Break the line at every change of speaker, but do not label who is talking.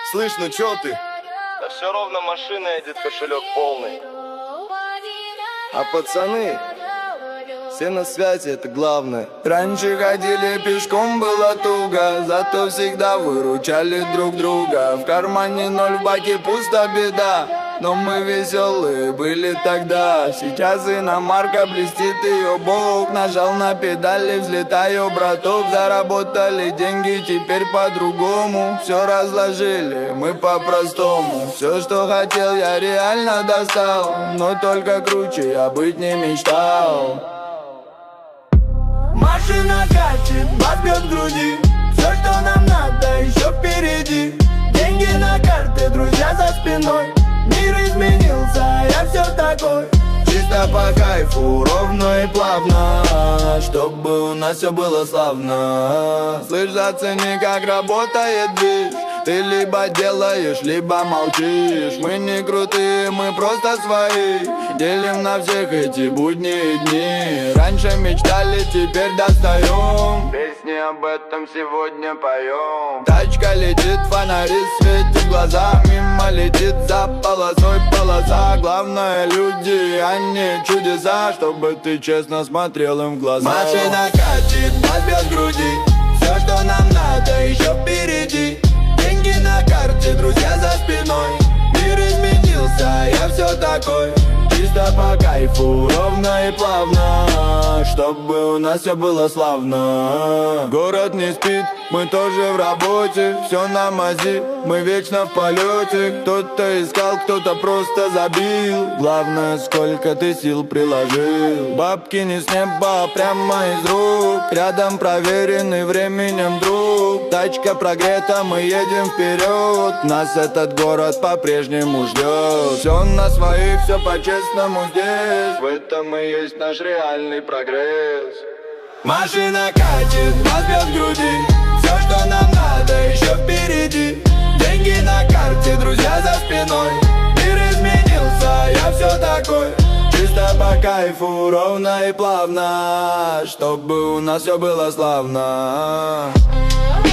Слышь, ну чё ты? Да все ровно машина едет, кошелек полный. А пацаны, все на связи, это главное. Раньше ходили пешком, было туго, зато всегда выручали друг друга. В кармане ноль, в баке пусто, беда, но мы веселые были тогда. Сейчас иномарка блестит, ее бог нажал на педали, взлетаю, браток. Заработали деньги, теперь по-другому все разложили, мы по-простому. Все, что хотел, я реально достал, но только круче я быть не мечтал. Машина катит, бас бьет в груди, все, что нам надо, еще впереди. Деньги на карте, друзья за спиной. Мир изменился, я все такой. Чисто по кайфу, ровно и плавно, чтобы у нас все было славно. Слышь, зацени, как работает движ. Ты либо делаешь, либо молчишь. Мы не крутые, мы просто свои. Делим на всех эти будние дни. Раньше мечтали, теперь достаем. Песни об этом сегодня поем. Тачка летит, фонари светит в глаза. Мимо летит за полосой полоса. Главное люди, а не чудеса. Чтобы ты честно смотрел им в глаза. Машина катит, бас бьет в груди. Все, что нам надо, еще впереди. Деньги на карте, друзья за спиной. Мир изменился, я все такой. Чисто по кайфу, ровно и плавно, чтобы у нас все было славно. Город не спит, мы тоже в работе. Все на мази, мы вечно в полете. Кто-то искал, кто-то просто забил. Главное, сколько ты сил приложил. Бабки не с неба, а прямо из рук. Рядом проверенный временем друг. Тачка прогрета, мы едем вперед. Нас этот город по-прежнему ждет. Все на своих, все по-честному здесь. В этом и есть наш реальный прогресс. Машина катит, бас бьет в груди. Все, что нам надо, еще впереди. Деньги на карте, друзья за спиной. Мир изменился, я все такой. Чисто по кайфу, ровно и плавно, чтобы у нас все было славно.